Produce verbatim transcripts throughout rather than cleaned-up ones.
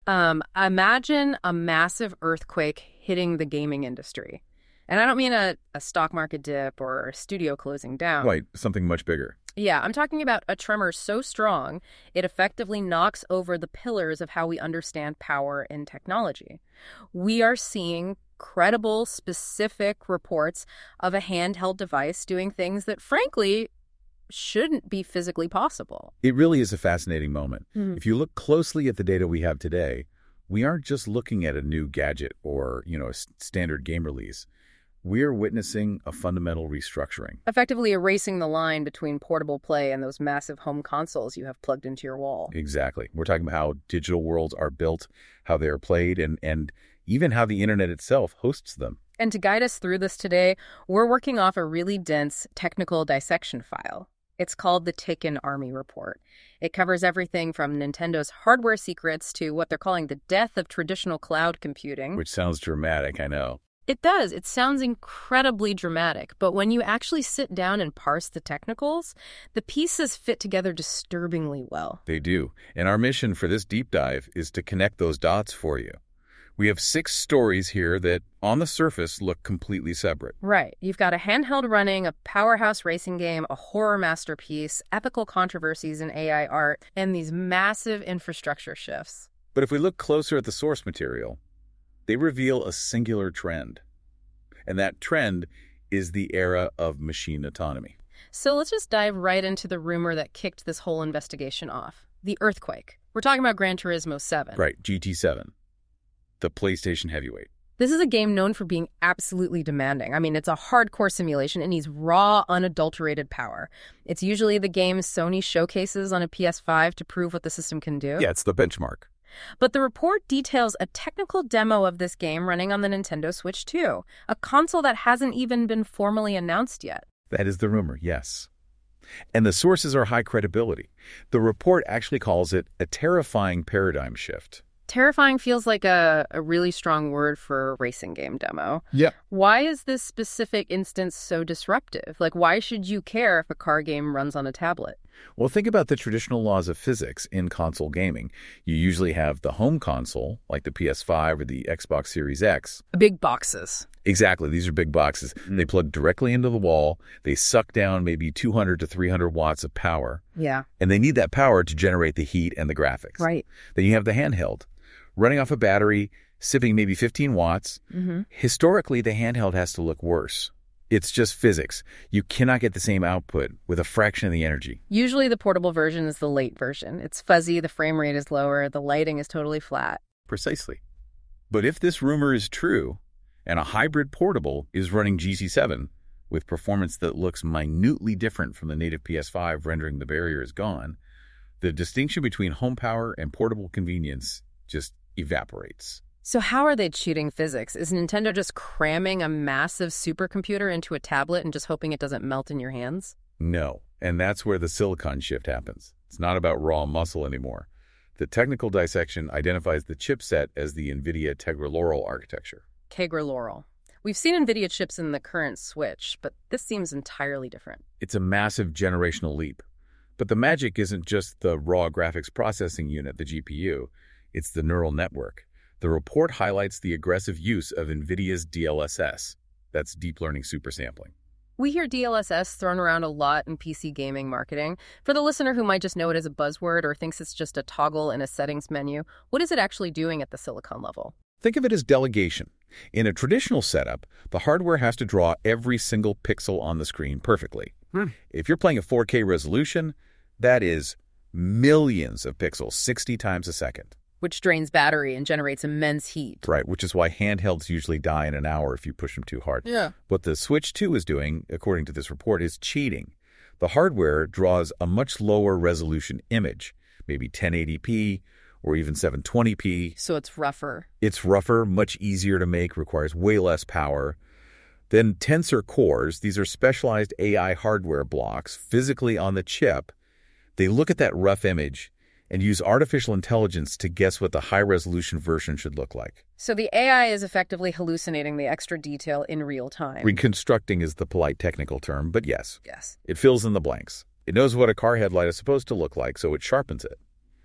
Um, imagine a massive earthquake hitting the gaming industry. And I don't mean a, a stock market dip or a studio closing down. Right, something much bigger. Yeah, I'm talking about a tremor so strong, it effectively knocks over the pillars of how we understand power in technology. We are seeing credible, specific reports of a handheld device doing things that, frankly, shouldn't be physically possible. It really is a fascinating moment. Mm-hmm. If you look closely at the data we have today, we aren't just looking at a new gadget or, you know, a standard game release. We're witnessing a fundamental restructuring. Effectively erasing the line between portable play and those massive home consoles you have plugged into your wall. Exactly. We're talking about how digital worlds are built, how they are played, and, and even how the internet itself hosts them. And to guide us through this today, we're working off a really dense technical dissection file. It's called the Taken Army Report. It covers everything from Nintendo's hardware secrets to what they're calling the death of traditional cloud computing. Which sounds dramatic, I know. It does. It sounds incredibly dramatic. But when you actually sit down and parse the technicals, the pieces fit together disturbingly well. They do. And our mission for this deep dive is to connect those dots for you. We have six stories here that, on the surface, look completely separate. Right. You've got a handheld running, a powerhouse racing game, a horror masterpiece, epical controversies in A I art, and these massive infrastructure shifts. But if we look closer at the source material, they reveal a singular trend. And that trend is the era of machine autonomy. So let's just dive right into the rumor that kicked this whole investigation off. The earthquake. We're talking about Gran Turismo seven. Right, G T seven. The PlayStation heavyweight. This is a game known for being absolutely demanding. I mean, it's a hardcore simulation. It needs raw, unadulterated power. It's usually the game Sony showcases on a P S five to prove what the system can do. Yeah, it's the benchmark. But the report details a technical demo of this game running on the Nintendo Switch two, a console that hasn't even been formally announced yet. That is the rumor, yes. And the sources are high credibility. The report actually calls it a terrifying paradigm shift. Terrifying feels like a, a really strong word for a racing game demo. Yeah. Why is this specific instance so disruptive? Like, why should you care if a car game runs on a tablet? Well, think about the traditional laws of physics in console gaming. You usually have the home console, like the P S five or the Xbox Series X. Big boxes. Exactly. These are big boxes. Mm. They plug directly into the wall. They suck down maybe two hundred to three hundred watts of power. Yeah. And they need that power to generate the heat and the graphics. Right. Then you have the handheld, running off a battery, sipping maybe fifteen watts. Mm-hmm. Historically, the handheld has to look worse. It's just physics. You cannot get the same output with a fraction of the energy. Usually the portable version is the late version. It's fuzzy, the frame rate is lower, the lighting is totally flat. Precisely. But if this rumor is true, and a hybrid portable is running G T seven with performance that looks minutely different from the native P S five rendering the barrier is gone, the distinction between home power and portable convenience just evaporates. So how are they cheating physics? Is Nintendo just cramming a massive supercomputer into a tablet and just hoping it doesn't melt in your hands? No, and that's where the silicon shift happens. It's not about raw muscle anymore. The technical dissection identifies the chipset as the NVIDIA Tegra Laurel architecture. Tegra Laurel. We've seen NVIDIA chips in the current Switch, but this seems entirely different. It's a massive generational leap. But the magic isn't just the raw graphics processing unit, the G P U. It's the neural network. The report highlights the aggressive use of NVIDIA's D L S S. That's deep learning supersampling. We hear D L S S thrown around a lot in P C gaming marketing. For the listener who might just know it as a buzzword or thinks it's just a toggle in a settings menu, what is it actually doing at the silicon level? Think of it as delegation. In a traditional setup, the hardware has to draw every single pixel on the screen perfectly. Hmm. If you're playing a four K resolution, that is millions of pixels, sixty times a second. Which drains battery and generates immense heat. Right, which is why handhelds usually die in an hour if you push them too hard. Yeah. What the Switch two is doing, according to this report, is cheating. The hardware draws a much lower resolution image, maybe ten eighty p or even seven twenty p. So it's rougher. It's rougher, much easier to make, requires way less power. Then Tensor cores, these are specialized A I hardware blocks physically on the chip. They look at that rough image and use artificial intelligence to guess what the high-resolution version should look like. So the A I is effectively hallucinating the extra detail in real time. Reconstructing is the polite technical term, but yes. Yes. It fills in the blanks. It knows what a car headlight is supposed to look like, so it sharpens it.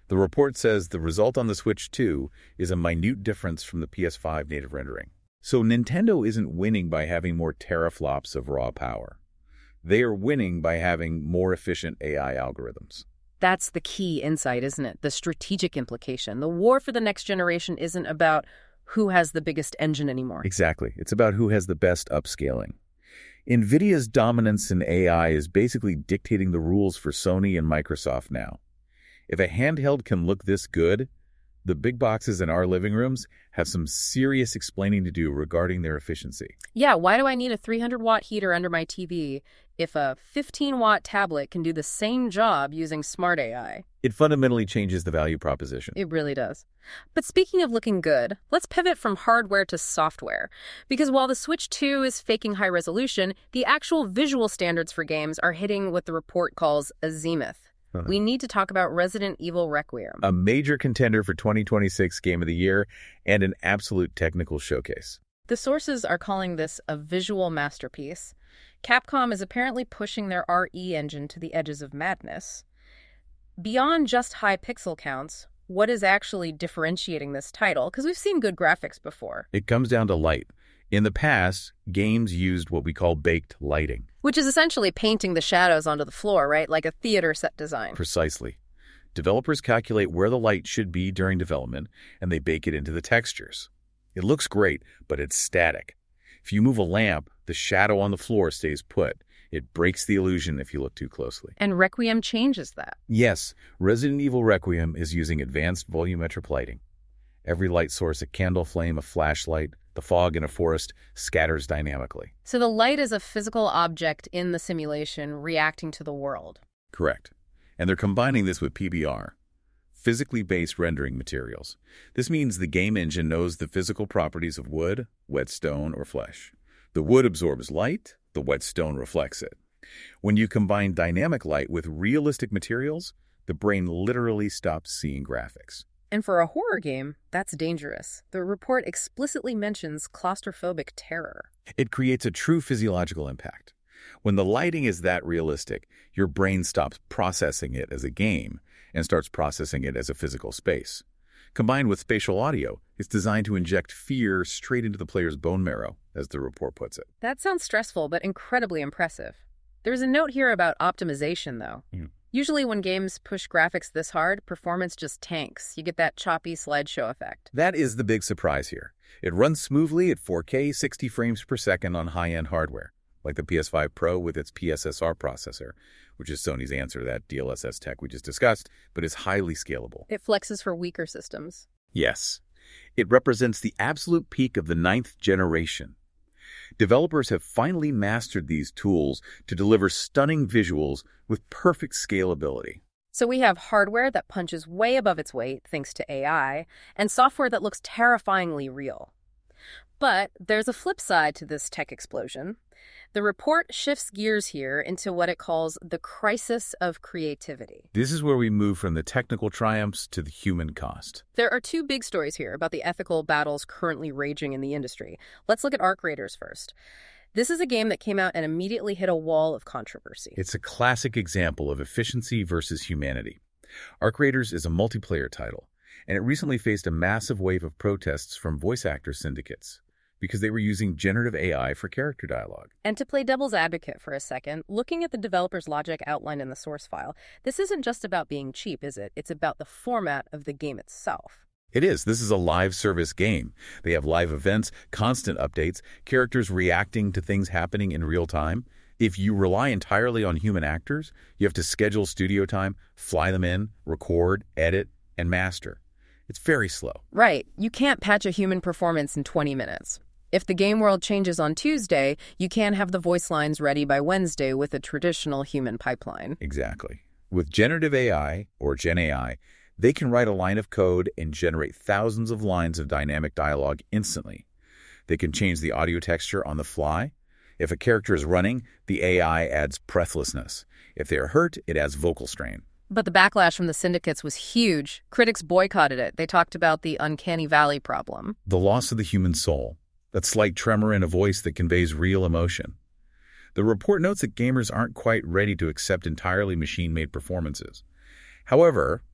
The report says the result on the Switch two is a minute difference from the P S five native rendering. So Nintendo isn't winning by having more teraflops of raw power. They are winning by having more efficient A I algorithms. That's the key insight, isn't it? The strategic implication. The war for the next generation isn't about who has the biggest engine anymore. Exactly. It's about who has the best upscaling. NVIDIA's dominance in A I is basically dictating the rules for Sony and Microsoft now. If a handheld can look this good, the big boxes in our living rooms have some serious explaining to do regarding their efficiency. Yeah, why do I need a three hundred watt heater under my T V if a fifteen watt tablet can do the same job using smart A I? It fundamentally changes the value proposition. It really does. But speaking of looking good, let's pivot from hardware to software. Because while the Switch two is faking high resolution, the actual visual standards for games are hitting what the report calls a zenith. Uh-huh. We need to talk about Resident Evil Requiem. A major contender for twenty twenty-six Game of the Year and an absolute technical showcase. The sources are calling this a visual masterpiece. Capcom is apparently pushing their R E engine to the edges of madness. Beyond just high pixel counts, what is actually differentiating this title? Because we've seen good graphics before. It comes down to light. In the past, games used what we call baked lighting. Which is essentially painting the shadows onto the floor, right? Like a theater set design. Precisely. Developers calculate where the light should be during development, and they bake it into the textures. It looks great, but it's static. If you move a lamp, the shadow on the floor stays put. It breaks the illusion if you look too closely. And Requiem changes that. Yes, Resident Evil Requiem is using advanced volumetric lighting. Every light source, a candle flame, a flashlight, the fog in a forest, scatters dynamically. So the light is a physical object in the simulation reacting to the world. Correct. And they're combining this with P B R, physically based rendering materials. This means the game engine knows the physical properties of wood, whetstone, or flesh. The wood absorbs light, the whetstone reflects it. When you combine dynamic light with realistic materials, the brain literally stops seeing graphics. And for a horror game, that's dangerous. The report explicitly mentions claustrophobic terror. It creates a true physiological impact. When the lighting is that realistic, your brain stops processing it as a game and starts processing it as a physical space. Combined with spatial audio, it's designed to inject fear straight into the player's bone marrow, as the report puts it. That sounds stressful, but incredibly impressive. There's a note here about optimization, though. Mm. Usually when games push graphics this hard, performance just tanks. You get that choppy slideshow effect. That is the big surprise here. It runs smoothly at four K, sixty frames per second on high-end hardware, like the P S five Pro with its P S S R processor, which is Sony's answer to that D L S S tech we just discussed, but is highly scalable. It flexes for weaker systems. Yes. It represents the absolute peak of the ninth generation. Developers have finally mastered these tools to deliver stunning visuals with perfect scalability. So we have hardware that punches way above its weight, thanks to A I, and software that looks terrifyingly real. But there's a flip side to this tech explosion. The report shifts gears here into what it calls the crisis of creativity. This is where we move from the technical triumphs to the human cost. There are two big stories here about the ethical battles currently raging in the industry. Let's look at Arc Raiders first. This is a game that came out and immediately hit a wall of controversy. It's a classic example of efficiency versus humanity. Arc Raiders is a multiplayer title, and it recently faced a massive wave of protests from voice actor syndicates, because they were using generative A I for character dialogue. And to play devil's advocate for a second, looking at the developer's logic outlined in the source file, this isn't just about being cheap, is it? It's about the format of the game itself. It is. This is a live service game. They have live events, constant updates, characters reacting to things happening in real time. If you rely entirely on human actors, you have to schedule studio time, fly them in, record, edit, and master. It's very slow. Right. You can't patch a human performance in twenty minutes. If the game world changes on Tuesday, you can't have the voice lines ready by Wednesday with a traditional human pipeline. Exactly. With generative A I, or Gen A I, they can write a line of code and generate thousands of lines of dynamic dialogue instantly. They can change the audio texture on the fly. If a character is running, the A I adds breathlessness. If they are hurt, it adds vocal strain. But the backlash from the syndicates was huge. Critics boycotted it. They talked about the uncanny valley problem. The loss of the human soul. That slight tremor in a voice that conveys real emotion. The report notes that gamers aren't quite ready to accept entirely machine-made performances. However,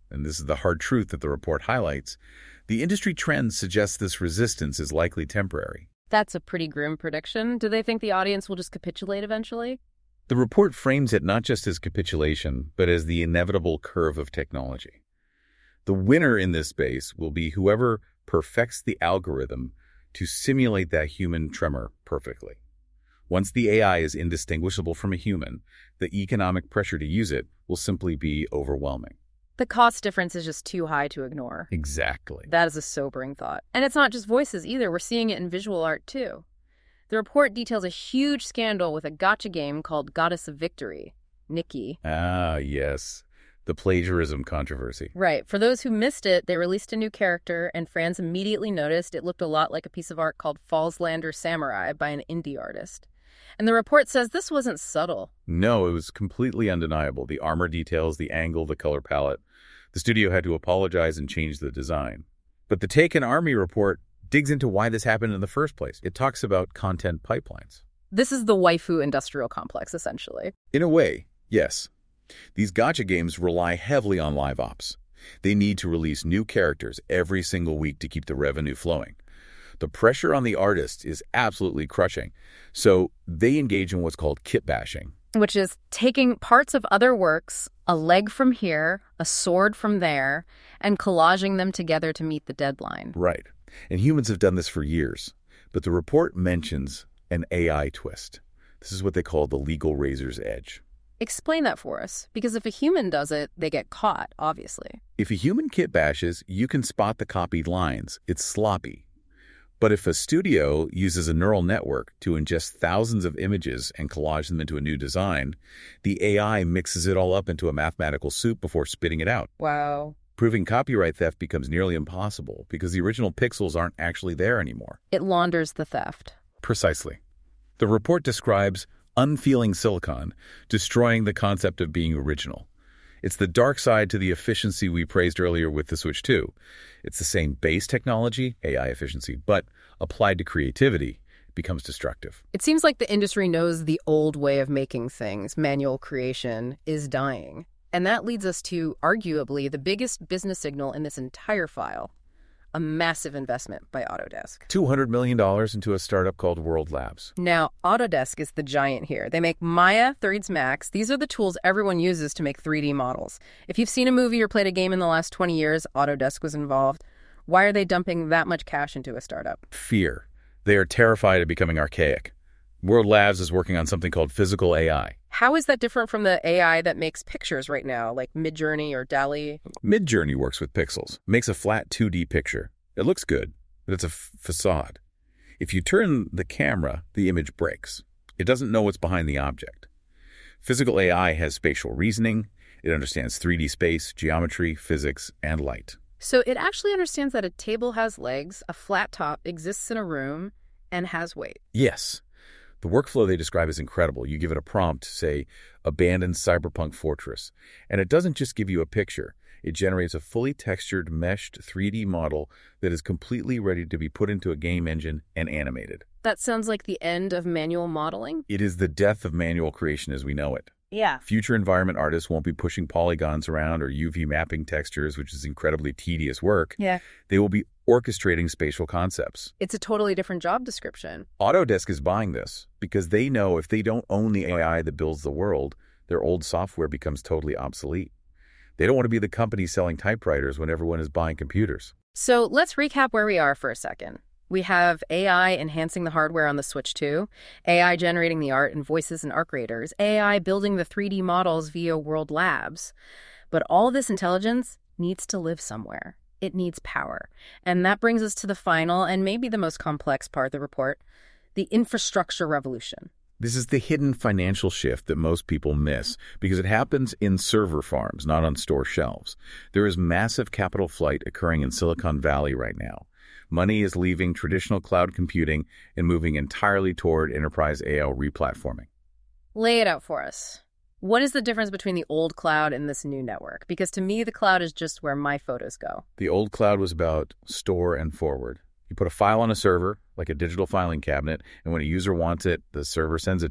and this is the hard truth that the report highlights, the industry trend suggests this resistance is likely temporary. That's a pretty grim prediction. Do they think the audience will just capitulate eventually? The report frames it not just as capitulation, but as the inevitable curve of technology. The winner in this space will be whoever perfects the algorithm to simulate that human tremor perfectly. Once the A I is indistinguishable from a human, the economic pressure to use it will simply be overwhelming. The cost difference is just too high to ignore. Exactly. That is a sobering thought. And it's not just voices either. We're seeing it in visual art too. The report details a huge scandal with a gacha game called Goddess of Victory, Nikki. Ah, yes. The plagiarism controversy. Right. For those who missed it, they released a new character, and fans immediately noticed it looked a lot like a piece of art called Fallslander Samurai by an indie artist. And the report says this wasn't subtle. No, it was completely undeniable. The armor details, the angle, the color palette. The studio had to apologize and change the design. But the Taken Army report digs into why this happened in the first place. It talks about content pipelines. This is the waifu industrial complex, essentially. In a way, yes. These gacha games rely heavily on live ops. They need to release new characters every single week to keep the revenue flowing. The pressure on the artist is absolutely crushing, so they engage in what's called kit bashing. Which is taking parts of other works, a leg from here, a sword from there, and collaging them together to meet the deadline. Right. And humans have done this for years. But the report mentions an A I twist. This is what they call the legal razor's edge. Explain that for us, because if a human does it, they get caught, obviously. If a human kit bashes, you can spot the copied lines. It's sloppy. But if a studio uses a neural network to ingest thousands of images and collage them into a new design, the A I mixes it all up into a mathematical soup before spitting it out. Wow. Proving copyright theft becomes nearly impossible because the original pixels aren't actually there anymore. It launders the theft. Precisely. The report describes unfeeling silicon, destroying the concept of being original. It's the dark side to the efficiency we praised earlier with the Switch two. It's the same base technology, A I efficiency, but applied to creativity becomes destructive. It seems like the industry knows the old way of making things, manual creation, is dying. And that leads us to, arguably, the biggest business signal in this entire file, a massive investment by Autodesk. two hundred million dollars into a startup called World Labs. Now, Autodesk is the giant here. They make Maya, three ds Max. These are the tools everyone uses to make three D models. If you've seen a movie or played a game in the last twenty years, Autodesk was involved. Why are they dumping that much cash into a startup? Fear. They are terrified of becoming archaic. World Labs is working on something called physical A I. How is that different from the A I that makes pictures right now, like Midjourney or DALL-E? Midjourney works with pixels, makes a flat two D picture. It looks good, but it's a f- facade. If you turn the camera, the image breaks. It doesn't know what's behind the object. Physical A I has spatial reasoning. It understands three D space, geometry, physics, and light. So it actually understands that a table has legs, a flat top exists in a room, and has weight. Yes. The workflow they describe is incredible. You give it a prompt, say, abandoned cyberpunk fortress, and it doesn't just give you a picture. It generates a fully textured, meshed three D model that is completely ready to be put into a game engine and animated. That sounds like the end of manual modeling. It is the death of manual creation as we know it. Yeah. Future environment artists won't be pushing polygons around or U V mapping textures, which is incredibly tedious work. Yeah. They will be orchestrating spatial concepts. It's a totally different job description. Autodesk is buying this because they know if they don't own the A I that builds the world, their old software becomes totally obsolete. They don't want to be the company selling typewriters when everyone is buying computers. So let's recap where we are for a second. We have A I enhancing the hardware on the Switch two, A I generating the art and voices in ArcRadars, A I building the three D models via World Labs. But all this intelligence needs to live somewhere. It needs power. And that brings us to the final and maybe the most complex part of the report, the infrastructure revolution. This is the hidden financial shift that most people miss because it happens in server farms, not on store shelves. There is massive capital flight occurring in Silicon Valley right now. Money is leaving traditional cloud computing and moving entirely toward enterprise A I replatforming. Lay it out for us. What is the difference between the old cloud and this new network? Because to me, the cloud is just where my photos go. The old cloud was about store and forward. You put a file on a server, like a digital filing cabinet, and when a user wants it, the server sends it to them.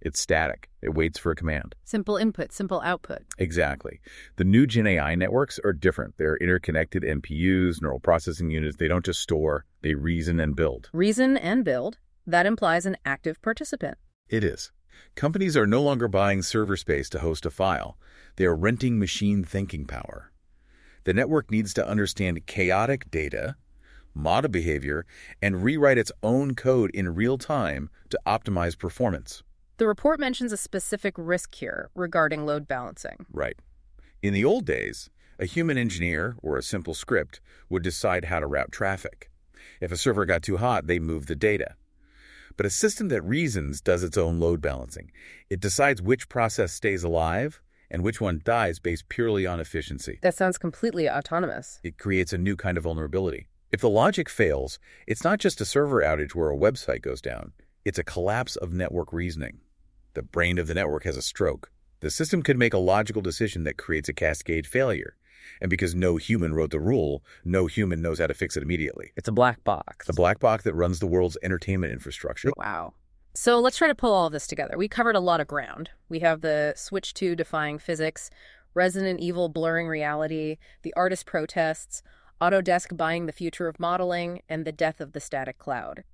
It's static. It waits for a command. Simple input, simple output. Exactly. The new Gen A I networks are different. They're interconnected N P Us, neural processing units. They don't just store, they reason and build. Reason and build. That implies an active participant. It is. Companies are no longer buying server space to host a file. They are renting machine thinking power. The network needs to understand chaotic data, model behavior, and rewrite its own code in real time to optimize performance. The report mentions a specific risk here regarding load balancing. Right. In the old days, a human engineer or a simple script would decide how to route traffic. If a server got too hot, they moved the data. But a system that reasons does its own load balancing. It decides which process stays alive and which one dies based purely on efficiency. That sounds completely autonomous. It creates a new kind of vulnerability. If the logic fails, it's not just a server outage where a website goes down. It's a collapse of network reasoning. The brain of the network has a stroke. The system could make a logical decision that creates a cascade failure. And because no human wrote the rule, no human knows how to fix it immediately. It's a black box. The black box that runs the world's entertainment infrastructure. Wow. So let's try to pull all of this together. We covered a lot of ground. We have the Switch two defying physics, Resident Evil blurring reality, the artist protests, Autodesk buying the future of modeling, and the death of the static cloud.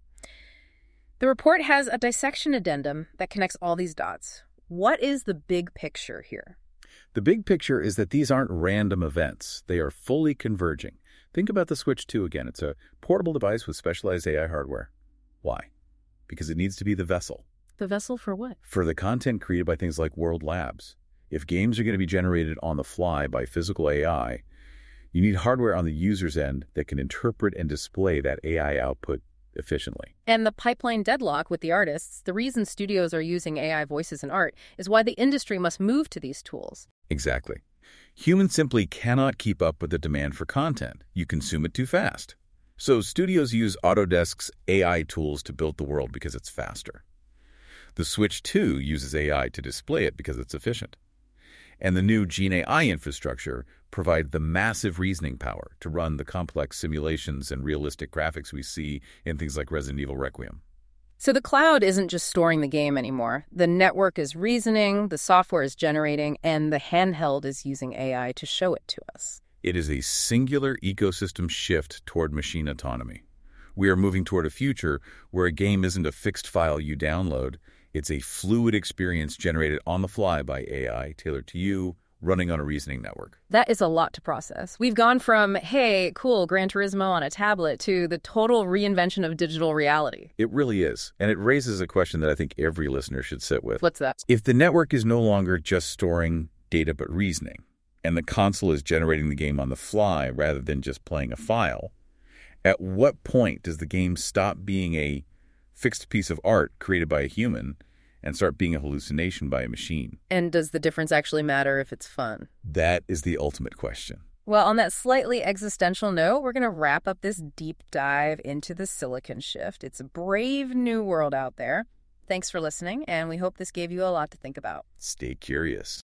The report has a dissection addendum that connects all these dots. What is the big picture here? The big picture is that these aren't random events. They are fully converging. Think about the Switch two again. It's a portable device with specialized A I hardware. Why? Because it needs to be the vessel. The vessel for what? For the content created by things like World Labs. If games are going to be generated on the fly by physical A I, you need hardware on the user's end that can interpret and display that A I output efficiently. And the pipeline deadlock with the artists, the reason studios are using A I voices in art, is why the industry must move to these tools. Exactly. Humans simply cannot keep up with the demand for content. You consume it too fast. So studios use Autodesk's A I tools to build the world because it's faster. The Switch two uses A I to display it because it's efficient. And the new Gen A I infrastructure provide the massive reasoning power to run the complex simulations and realistic graphics we see in things like Resident Evil Requiem. So the cloud isn't just storing the game anymore. The network is reasoning, the software is generating, and the handheld is using A I to show it to us. It is a singular ecosystem shift toward machine autonomy. We are moving toward a future where a game isn't a fixed file you download. It's a fluid experience generated on the fly by A I, tailored to you, running on a reasoning network. That is a lot to process. We've gone from, hey, cool, Gran Turismo on a tablet, to the total reinvention of digital reality. It really is. And it raises a question that I think every listener should sit with. What's that? If the network is no longer just storing data but reasoning, and the console is generating the game on the fly rather than just playing a file, at what point does the game stop being a fixed piece of art created by a human and start being a hallucination by a machine? And does the difference actually matter if it's fun? That is the ultimate question. Well, on that slightly existential note, we're going to wrap up this deep dive into the silicon shift. It's a brave new world out there. Thanks for listening, and we hope this gave you a lot to think about. Stay curious.